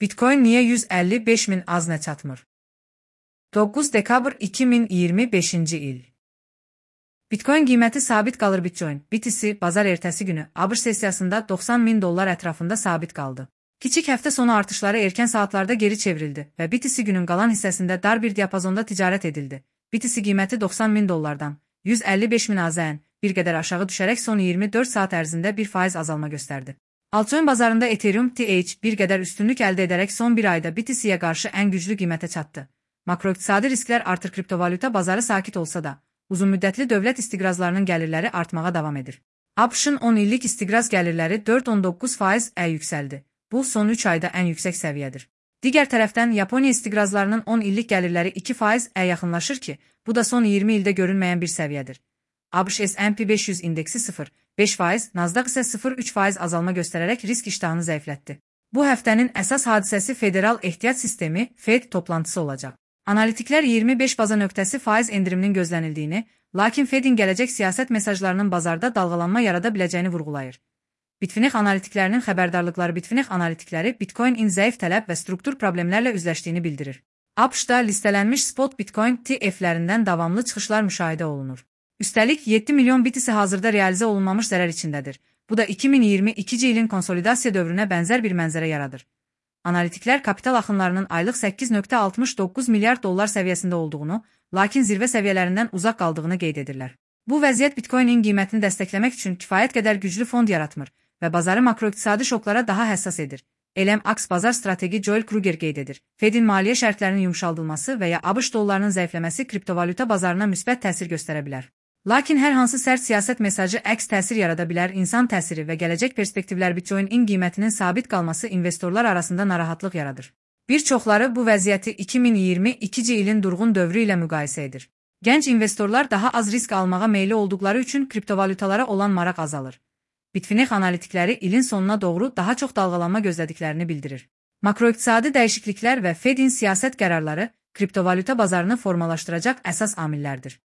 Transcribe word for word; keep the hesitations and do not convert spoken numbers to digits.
Bitcoin niyə yüz əlli beş min azna çatmır? doqquz dekabr iki min iyirmi beşinci il. Bitcoin qiyməti sabit qalır. Bitcoin, B T C, bazar ertəsi günü ABŞ sessiyasında doxsan min dollar ətrafında sabit qaldı. Kiçik həftə sonu artışları erkən saatlarda geri çevrildi və B T C günün qalan hissəsində dar bir diapazonda ticarət edildi. B T C qiyməti doxsan min dollardan yüz əlli beş min azn bir qədər aşağı düşərək son iyirmi dörd saat ərzində bir faiz azalma göstərdi. Altcoin bazarında Ethereum T H bir qədər üstünlük əldə edərək son bir ayda B T C-yə qarşı ən güclü qiymətə çatdı. Makroiqtisadi risklər artır. Kriptovalyuta bazarı sakit olsa da, uzunmüddətli dövlət istiqrazlarının gəlirləri artmağa davam edir. ABŞ-ın on illik istiqraz gəlirləri dörd nöqtə on doqquz faiz yüksəldi. Bu, son üç ayda ən yüksək səviyyədir. Digər tərəfdən, Yaponiya istiqrazlarının on illik gəlirləri iki faiz yaxınlaşır ki, bu da son iyirmi ildə görünməyən bir səviyyədir. ABŞ S and P beş yüz indeksi sıfır nöqtə beş faiz, Nasdaq isə sıfır nöqtə üç faiz azalma göstərərək risk iştahını zəiflətdi. Bu həftənin əsas hadisəsi Federal Ehtiyat Sistemi F E D toplantısı olacaq. Analitiklər iyirmi beş baza nöqtəsi faiz endiriminin gözlənildiyini, lakin F E D-in gələcək siyasət mesajlarının bazarda dalğalanma yarada biləcəyini vurğulayır. Bitfinex analitiklərinin xəbərdarlıqları Bitfinex analitikləri Bitcoin-in zəif tələb və struktur problemlərlə üzləşdiyini bildirir. ABŞ-da listelənmiş spot Bitcoin T F-lərindən davamlı çıxışlar müşahidə olunur. Üstəlik, yeddi milyon B T C hazırda realizə olunmamış zərər içindədir. Bu da iki min iyirmi ikinci ilin konsolidasiya dövrünə bənzər bir mənzərə yaradır. Analitiklər kapital axınlarının aylıq səkkiz nöqtə altmış doqquz milyard dollar səviyyəsində olduğunu, lakin zirvə səviyyələrindən uzaq qaldığını qeyd edirlər. Bu vəziyyət Bitcoin-in qiymətini dəstəkləmək üçün kifayət qədər güclü fond yaratmır və bazarı makroiqtisadi şoklara daha həssas edir. Elm Aks bazar strategi Joel Kruger qeyd edir. F E D-in maliyyə şərtlərinin yumşaldılması və ya ABŞ dollarının zəifləməsi kriptovalyuta bazarına müsbət təsir göstərə bilər. Lakin hər hansı sərt siyasət mesajı əks təsir yarada bilər. İnsan təsiri və gələcək perspektivlər Bitcoin-in qiymətinin sabit qalması investorlar arasında narahatlıq yaradır. Bir çoxları bu vəziyyəti iki min iyirmi ikinci ilin durğun dövrü ilə müqayisə edir. Gənc investorlar daha az risk almağa meyilli olduqları üçün kriptovalyutalara olan maraq azalır. Bitfinex analitikləri ilin sonuna doğru daha çox dalğalanma gözlədiklərini bildirir. Makroiqtisadi dəyişikliklər və F E D-in siyasət qərarları kriptovalyuta bazarını formalaşdıracaq əsas amillərdir.